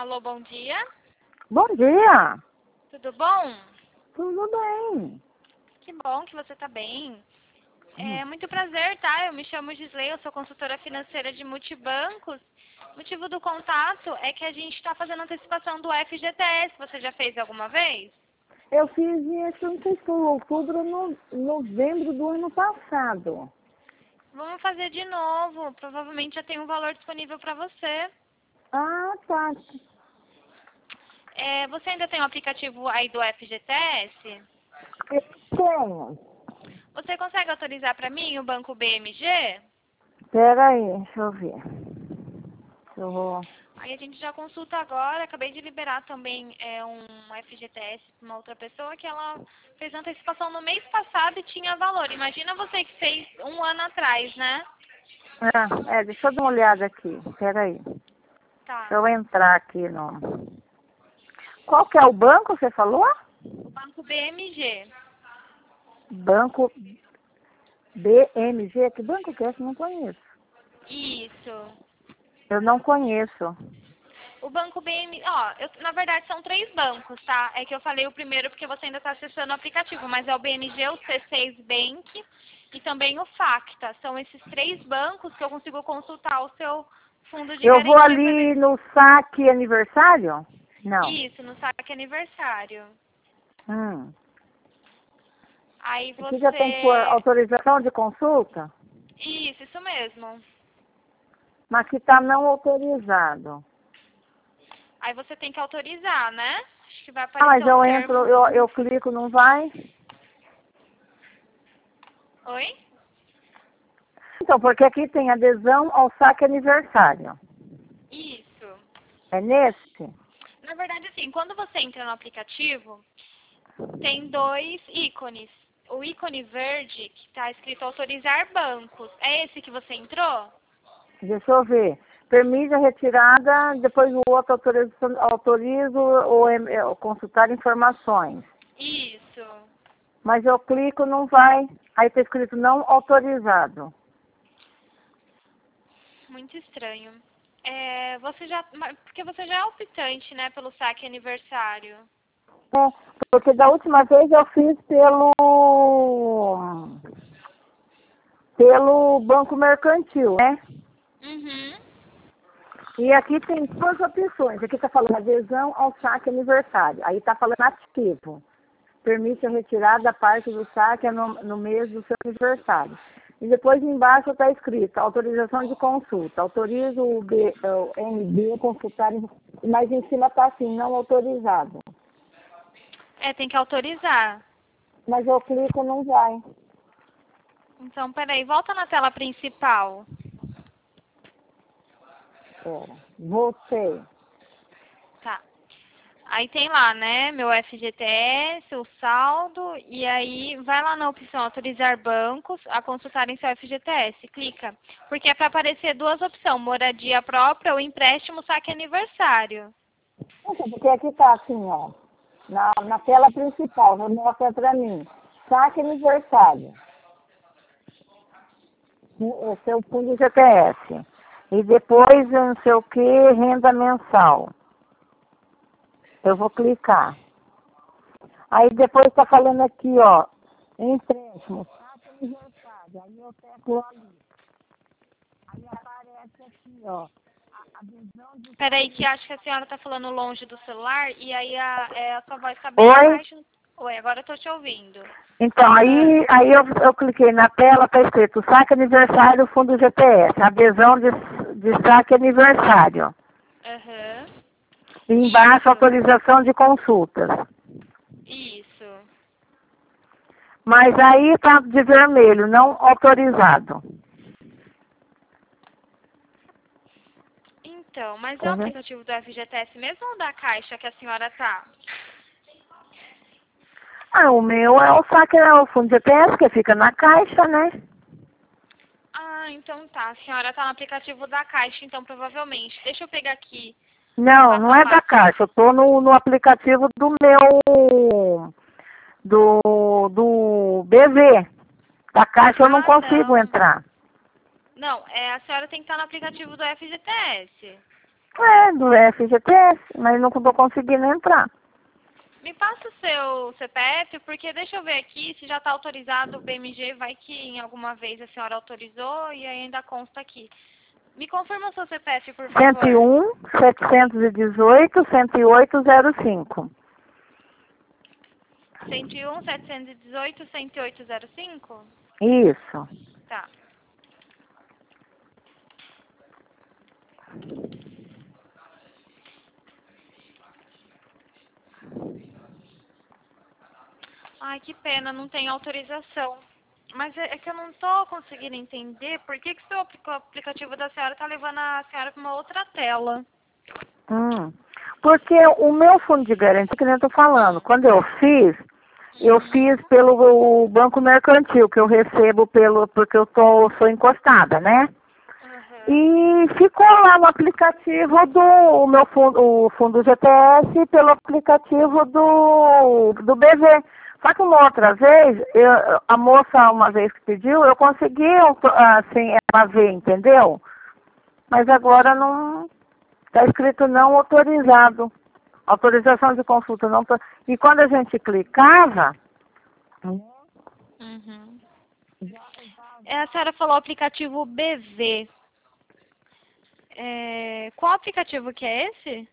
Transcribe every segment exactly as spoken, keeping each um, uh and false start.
Alô, bom dia. Bom dia. Tudo bom? Tudo bem. Que bom que você está bem. Hum. É muito prazer, tá? Eu me chamo Gisley, eu sou consultora financeira de multibancos. O motivo do contato é que a gente está fazendo antecipação do F G T S. Você já fez alguma vez? Eu fiz isso, não sei se foi outubro, no, novembro do ano passado. Vamos fazer de novo. Provavelmente já tem um valor disponível para você. Ah, tá. É, você ainda tem o aplicativo aí do F G T S? Eu tenho. Você consegue autorizar para mim o banco B M G? Pera aí, deixa eu ver. Eu vou... Aí a gente já consulta agora. Acabei de liberar também é, um F G T S para uma outra pessoa que ela fez antecipação no mês passado e tinha valor. Imagina você que fez um ano atrás, né? Ah, é, deixa eu dar uma olhada aqui. Pera aí. Tá. Deixa eu entrar aqui no... Qual que é o banco, você falou? O banco B M G. Banco B M G. Que banco que é esse? Eu não conheço. Isso. Eu não conheço. O banco B M G, ó, eu, na verdade são três bancos, tá? É que eu falei o primeiro porque você ainda está acessando o aplicativo, mas é o B M G, o C seis Bank e também o Facta. São esses três bancos que eu consigo consultar o seu fundo de Eu vou garantia para ver. ali no saque aniversário? Não. Isso, no saque aniversário. Hum. Aí Aqui já tem que pôr você... autorização de consulta, Isso, isso mesmo. mas que está não autorizado. Aí você tem que autorizar, né? Acho que vai Ah, mas aparecer um eu termo. entro, eu, eu clico, não vai? Oi? Então, porque aqui tem adesão ao saque aniversário. Isso. É nesse? Na verdade, assim, quando você entra no aplicativo, tem dois ícones. O ícone verde, que está escrito autorizar bancos. É esse que você entrou? Deixa eu ver. Permite a retirada, depois o outro autoriza, autorizo ou em- eh, consultar informações. Isso. Mas eu clico, não vai. Aí está escrito não autorizado. Muito estranho. É, você já, mas- porque você já é optante, né, pelo saque aniversário. É, porque da última vez eu fiz pelo pelo Banco Mercantil, né? Uhum. E aqui tem duas opções. Aqui está falando adesão ao saque aniversário. Aí está falando ativo. Permite a retirada da parte do saque no, no mês do seu aniversário. E depois embaixo está escrito autorização de consulta. Autorizo o, B, o M B a consultar, mas em cima está assim, não autorizado. É, tem que autorizar. Mas eu clico, não vai. Então, peraí, volta na tela principal. Pera. Voltei. Tá. Aí tem lá, né, meu F G T S, o saldo, e aí vai lá na opção autorizar bancos a consultarem seu F G T S. Clica. Porque é para aparecer duas opções, moradia própria ou empréstimo saque aniversário. Então, porque aqui está assim, ó. Na, na tela principal, já mostra para mim. Saque aniversário. O seu fundo G P S. E depois, não sei o que, renda mensal. Eu vou clicar. Aí depois está falando aqui, ó, empréstimo, saque aniversário. Aí eu pego ali. Aí aparece aqui, ó, a adesão de... Peraí, que acho que a senhora está falando longe do celular e aí a, é, a sua voz está bem Oi? baixo. Oi, agora eu tô te ouvindo. Então, aí, aí eu, eu cliquei na tela, está escrito saque aniversário, fundo G P S, adesão de, de saque aniversário. Aham. E embaixo, Isso. autorização de consultas. Isso. Mas aí está de vermelho, não autorizado. Então, mas é o Uhum. aplicativo do F G T S mesmo ou da Caixa que a senhora tá? Ah, o meu é o saque, é o fundo G P S, que fica na caixa, né? Ah, então tá. A senhora tá no aplicativo da Caixa, então provavelmente. Deixa eu pegar aqui o Não, passo não a é da passo. caixa, eu tô no, no aplicativo do meu, do, do B V. Da caixa eu não Ah, consigo não. entrar. Não, é, a senhora tem que estar no aplicativo do F G T S. É, do F G T S, mas não estou conseguindo entrar. Me passa o seu C P F, porque deixa eu ver aqui se já está autorizado o B M G, vai que em alguma vez a senhora autorizou e aí ainda consta aqui. Me confirma o seu C P F, por favor. cento e um, setecentos e dezoito, cento e oito, zero cinco. cento e um, setecentos e dezoito, cento e oito, zero cinco? Isso. Tá. Ai, que pena, não tem autorização. Mas é, é que eu não tô conseguindo entender por que, que o seu aplica- aplicativo da senhora tá levando a senhora para uma outra tela. Hum. Porque o meu fundo de garantia, que nem eu tô falando, quando eu fiz, eu fiz pelo Banco Mercantil, que eu recebo pelo, porque eu tô, sou encostada, né? Uhum. E ficou lá no aplicativo do o meu fundo, o fundo G T S pelo aplicativo do, do B V. Só que uma outra vez, eu, a moça uma vez que pediu, eu consegui, assim, ela ver, entendeu? Mas agora não, está escrito não autorizado. Autorização de consulta não. autor- E quando a gente clicava, Uhum. É, a senhora falou aplicativo B V. É, qual aplicativo que é esse?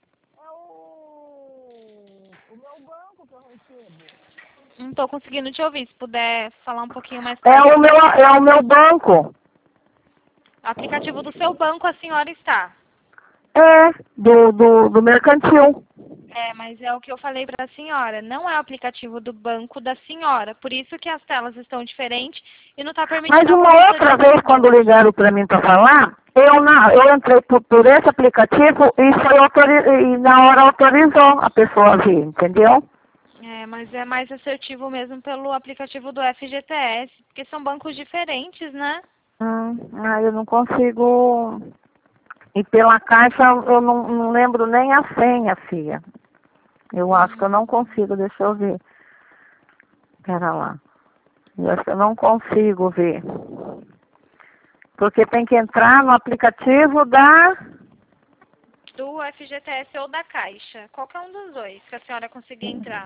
Não estou conseguindo te ouvir. Se puder falar um pouquinho mais é claro. o meu, é o meu banco. Aplicativo do seu banco a senhora está. É, do, do, do mercantil. É, mas é o que eu falei para a senhora. Não é o aplicativo do banco da senhora. Por isso que as telas estão diferentes e não está permitindo Mas a uma consulta de outra vez, quando documento. ligaram para mim para falar, eu, na, eu entrei por, por esse aplicativo e, foi autori e na hora autorizou a pessoa a vir, entendeu? É, mas é mais assertivo mesmo pelo aplicativo do F G T S, porque são bancos diferentes, né? Hum, ah, eu não consigo. E pela caixa eu não, não lembro nem a senha, filha. Eu acho que eu não consigo, deixa eu ver. Pera lá. Eu acho que eu não consigo ver. Porque tem que entrar no aplicativo da Do F G T S ou da Caixa. Qualquer um dos dois que a senhora conseguir entrar.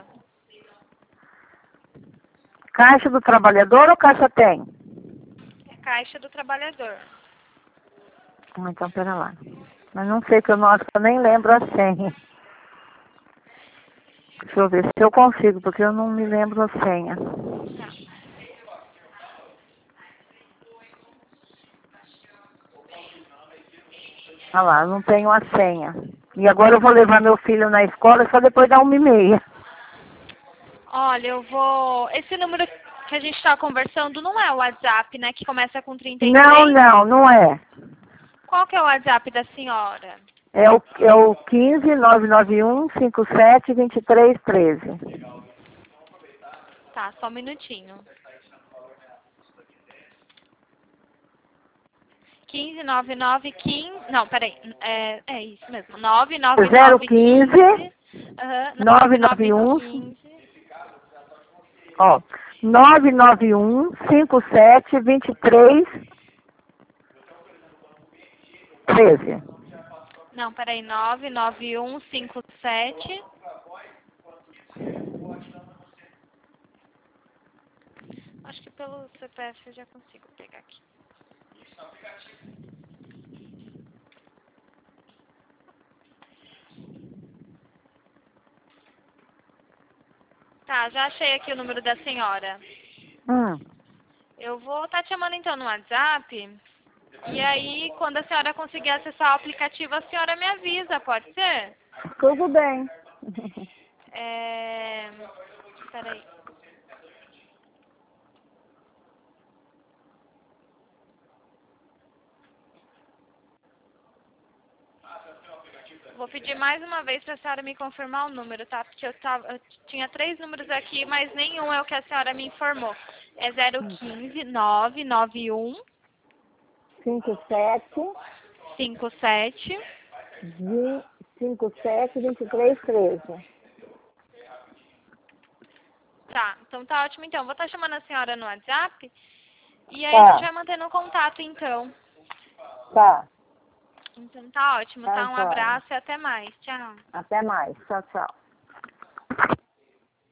Caixa do Trabalhador ou Caixa Tem? É Caixa do Trabalhador. Ah, então, pera lá. Mas não sei que eu não acho que eu nem lembro a senha. Deixa eu ver se eu consigo, porque eu não me lembro a senha. Ah lá, eu não tenho a senha. E agora eu vou levar meu filho na escola só depois da uma e meia. Olha, eu vou... Esse número que a gente está conversando não é o WhatsApp, né? Que começa com trinta e Não, três. não, não é. Qual que é o WhatsApp da senhora? É o, é o quinze, nove nove um, cinquenta e sete, vinte e três, treze. Tá, só um minutinho. quinze, nove nove, quinze... Não, peraí. É, é isso mesmo. nove nove nove, quinze... Aham, nove nove nove nove um, quinze... ó, nove nove um, cinquenta e sete, vinte e três, treze. Não, peraí. nove nove um, cinco sete... Acho que pelo C P F eu já consigo pegar aqui. Tá, já achei aqui o número da senhora. Hum, Eu vou estar te chamando então no WhatsApp. E aí, quando a senhora conseguir acessar o aplicativo, a senhora me avisa, pode ser? tudo bem. É... Peraí. Vou pedir mais uma vez para a senhora me confirmar o número, tá? Porque eu, tava, eu tinha três números aqui, mas nenhum é o que a senhora me informou. É zero quinze, nove nove um, cinquenta e sete, cinco sete... cinquenta e sete, vinte e três, treze. Tá, então tá ótimo então. Vou estar chamando a senhora no WhatsApp e aí a gente Tá, vai mantendo contato então. tá. Então tá ótimo, Tá, tá? Um joia. abraço e até mais. Tchau. Até mais. Tchau, tchau.